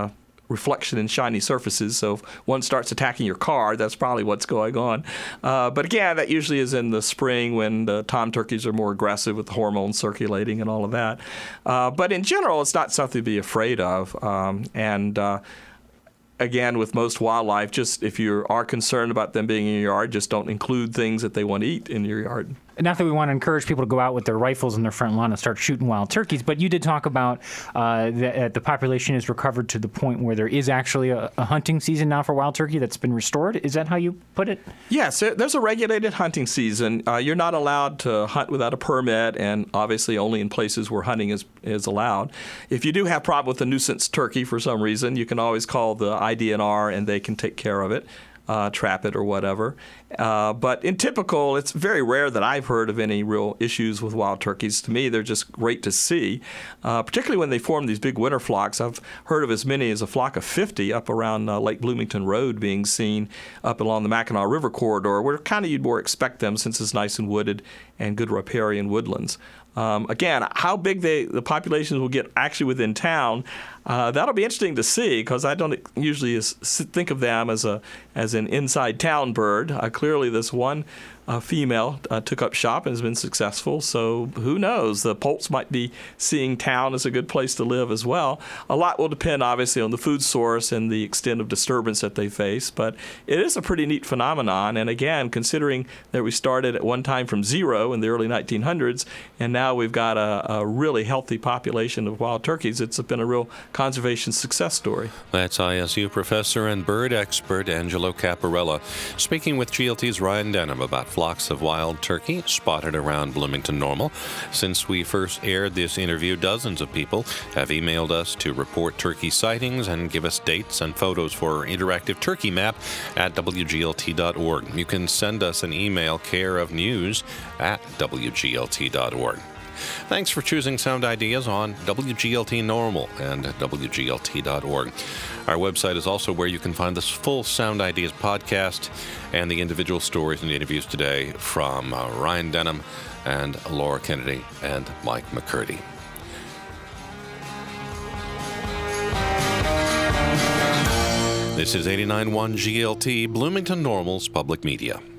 reflection in shiny surfaces. So if one starts attacking your car, that's probably what's going on. Uh, but again, that usually is in the spring when the tom turkeys are more aggressive with hormones circulating and all of that. Uh, but in general, it's not something to be afraid of. Um, and uh, Again, with most wildlife, just if you are concerned about them being in your yard, just don't include things that they want to eat in your yard. Not that we want to encourage people to go out with their rifles in their front lawn and start shooting wild turkeys, but you did talk about uh, that the population is recovered to the point where there is actually a, a hunting season now for wild turkey that's been restored. Is that how you put it? Yes, there's a regulated hunting season. Uh, you're not allowed to hunt without a permit, and obviously only in places where hunting is, is allowed. If you do have a problem with a nuisance turkey for some reason, you can always call the I D N R and they can take care of it. Uh, trap it or whatever. Uh, but in typical, it's very rare that I've heard of any real issues with wild turkeys. To me, they're just great to see, uh, particularly when they form these big winter flocks. I've heard of as many as a flock of fifty up around uh, Lake Bloomington Road being seen up along the Mackinac River corridor, where kind of you'd more expect them since it's nice and wooded and good riparian woodlands. Um, again, how big they, the populations will get actually within town, uh, that'll be interesting to see, because I don't usually is, think of them as a as an inside town bird. Uh, clearly, this one uh, female uh, took up shop and has been successful. So who knows? The Poults might be seeing town as a good place to live as well. A lot will depend, obviously, on the food source and the extent of disturbance that they face. But it is a pretty neat phenomenon. And again, considering that we started at one time from zero in the early nineteen hundreds, and now we've got a, a really healthy population of wild turkeys, it's been a real conservation success story. That's I S U professor and bird expert Angelo Caparella speaking with G L T's Ryan Denham about flocks of wild turkey spotted around Bloomington Normal. Since we first aired this interview, dozens of people have emailed us to report turkey sightings and give us dates and photos for our interactive turkey map at W G L T dot org. You can send us an email, care of news at W G L T dot org. Thanks for choosing Sound Ideas on W G L T Normal and W G L T dot org. Our website is also where you can find this full Sound Ideas podcast and the individual stories and interviews today from uh, Ryan Denham and Laura Kennedy and Mike McCurdy. This is eighty-nine point one G L T, Bloomington Normal's Public Media.